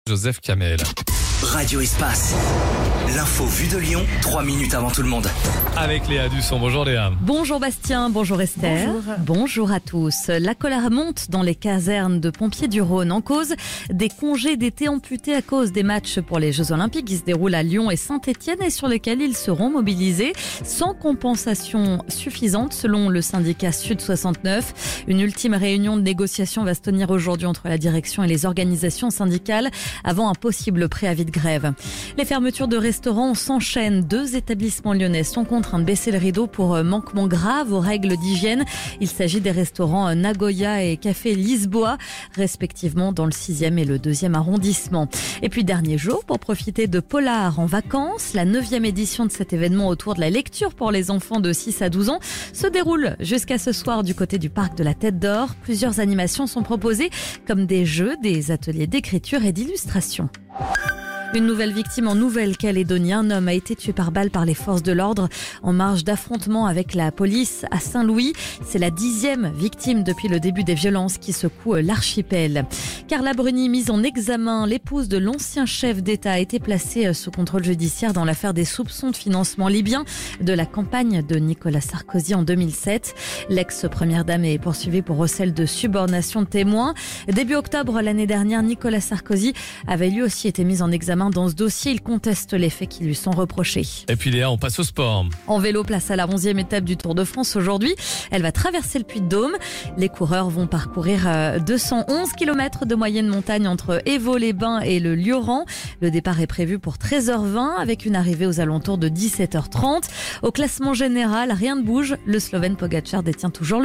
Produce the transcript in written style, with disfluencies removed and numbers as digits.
Joseph Kamel. Radio Espace. L'info vue de Lyon, 3 minutes avant tout le monde. Avec Léa Dusson. Bonjour Léa. Bonjour Bastien, bonjour Esther. Bonjour à tous. La colère monte dans les casernes de pompiers du Rhône en cause des congés d'été amputés à cause des matchs pour les Jeux Olympiques qui se déroulent à Lyon et Saint-Etienne et sur lesquels ils seront mobilisés sans compensation suffisante selon le syndicat Sud 69. Une ultime réunion de négociation va se tenir aujourd'hui entre la direction et les organisations syndicales avant un possible préavis de grève. Les fermetures de restaurants s'enchaînent. 2 établissements lyonnais sont contraints de baisser le rideau pour manquement grave aux règles d'hygiène. Il s'agit des restaurants Nagoya et Café Lisboa, respectivement dans le 6e et le 2e arrondissement. Et puis dernier jour pour profiter de Polar en vacances. La 9e édition de cet événement autour de la lecture pour les enfants de 6 à 12 ans se déroule jusqu'à ce soir du côté du parc de la Tête d'Or. Plusieurs animations sont proposées comme des jeux, des ateliers d'écriture et d'illustration. Une nouvelle victime en Nouvelle-Calédonie. Un homme a été tué par balle par les forces de l'ordre en marge d'affrontement avec la police à Saint-Louis. C'est la 10e victime depuis le début des violences qui secouent l'archipel. Carla Bruni, mise en examen, l'épouse de l'ancien chef d'État, a été placée sous contrôle judiciaire dans l'affaire des soupçons de financement libyen de la campagne de Nicolas Sarkozy en 2007. L'ex-première dame est poursuivie pour recel de subornation de témoins. Début octobre l'année dernière, Nicolas Sarkozy avait lui aussi été mis en examen dans ce dossier. Il conteste les faits qui lui sont reprochés. Et puis Léa, on passe au sport. En vélo, place à la 11e étape du Tour de France aujourd'hui. Elle va traverser le Puy-de-Dôme. Les coureurs vont parcourir 211 km de moyenne montagne entre Évaux-les-Bains et le Lioran. Le départ est prévu pour 13h20 avec une arrivée aux alentours de 17h30. Au classement général, rien ne bouge. Le Slovène Pogačar détient toujours le